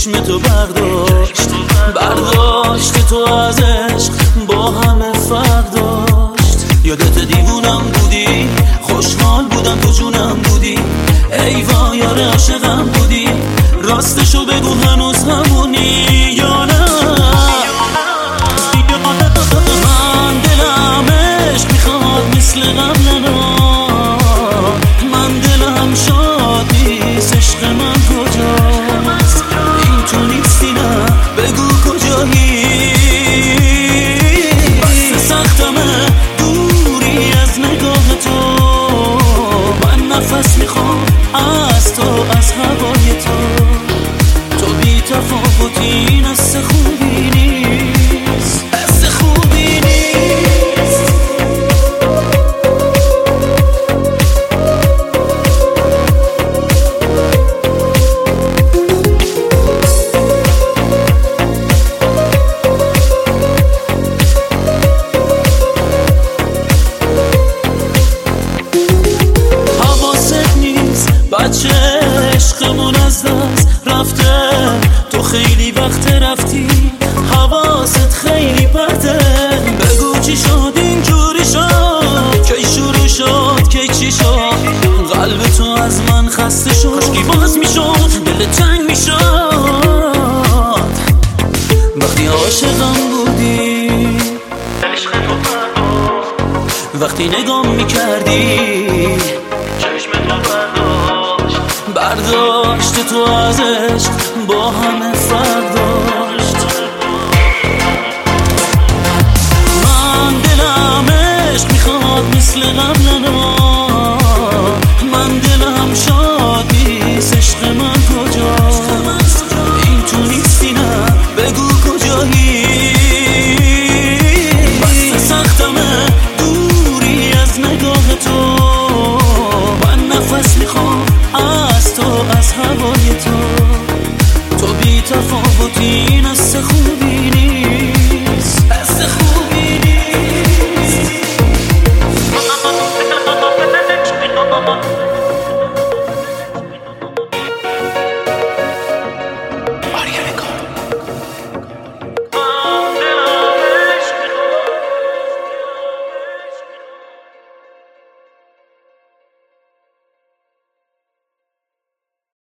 چشم تو برداشت تو از عشق با همه فرق داشت. یادت دیوونم بودی، خوشحال بودم تو جونم بودی، ای وای یار عاشقم بودی، راستشو بگو هنوز همونی یا نه؟ من دلم عشق میخواد مثل قبلنا، من دلم شاد نیست، عشق من کجاست؟ این تو نیستی نه، بگو کجایی؟ بس سختمه دوری از نگاه تو، من نفس میخوام از تو، از هوای تو. تو بی تفاوتی، نست خوبی نیست، نست خوبی نیست. حواست نیست بچه عشقمون از دست رفته، تو خیلی وقت رفتی، حواست خیلی پرته. بگو چی شد اینجوری شد، کی شروع شد کی چی شد؟ قلب تو از من خسته شد، عشقی باز میشد دل تنگ میشد. وقتی عاشقم بودی، عشق تو وقتی نگام میکردی، چشم تو برداشت تو از عشق با همه فرق داشت. من دلم عشق میخواد مثل قبلنا، من دلم شاد نیست، عشق من کجاست؟ این تو نیستی نه، بگو کجایی؟ بس سختمه دوری از نگاه تو، من نفس میخوام از تو، از هوای تو. تو بی تفاوتی، نست خوبی